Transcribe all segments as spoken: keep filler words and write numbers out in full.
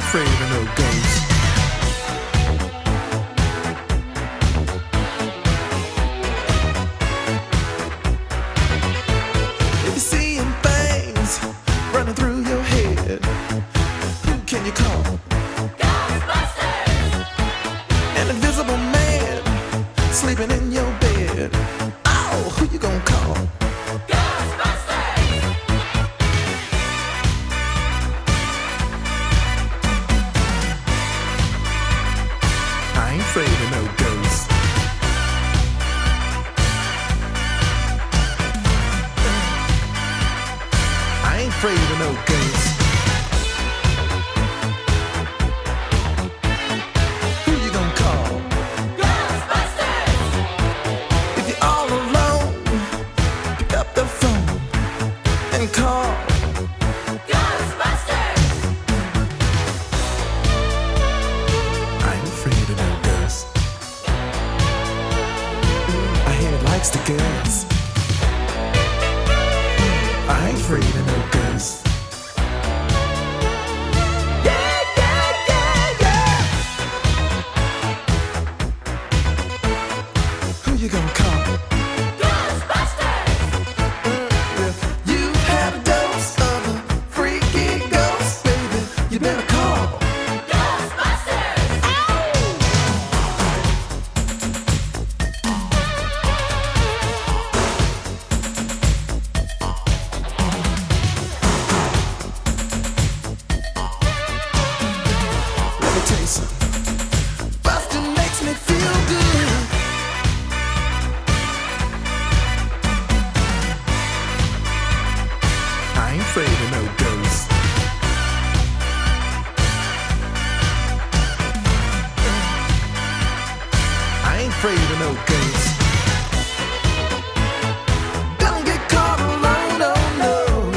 afraid of no ghosts. If you're seeing things running through your head, who can you call? Ghostbusters! An invisible man sleeping in your bed. Oh, who you gonna call? Ghostbusters! I ain't afraid of no ghosts. I ain't afraid of no ghosts. Who you gonna call? Ghostbusters! If you're all alone, pick up the phone and call. Ghostbusters! I ain't afraid of no ghosts. I hear it likes the girls. I ain't afraid of no ghosts. Yeah, yeah, yeah, yeah. Who you gonna call? Ghostbusters! If you have a dose of a freaky ghost, baby, you better call. Ghostbusters! Let me tell you something. Bustin' makes me feel good. I ain't afraid of no ghosts. I ain't afraid of no ghosts. Don't get caught alone, oh no.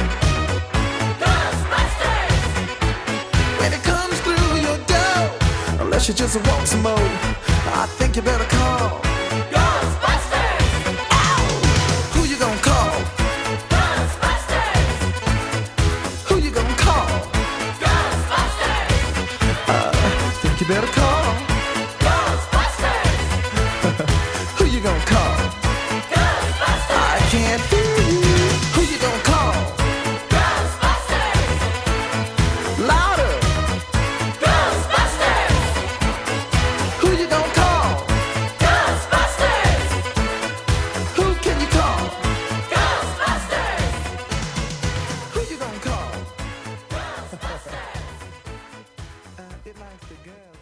Ghostbusters! When it comes through your door, unless you just want some more, I think you better call. Ghostbusters! Ow! Who you gonna call? Ghostbusters! Who you gonna call? Ghostbusters! I think you better call. Ghostbusters! Who you gonna call? Ghostbusters! I can't hear you. Who you gonna call? Ghostbusters! Louder. Ghostbusters! Who you gonna call? Ghostbusters! Who can you call? Ghostbusters! Who you gonna call? Ghostbusters! Uh, it likes the girl.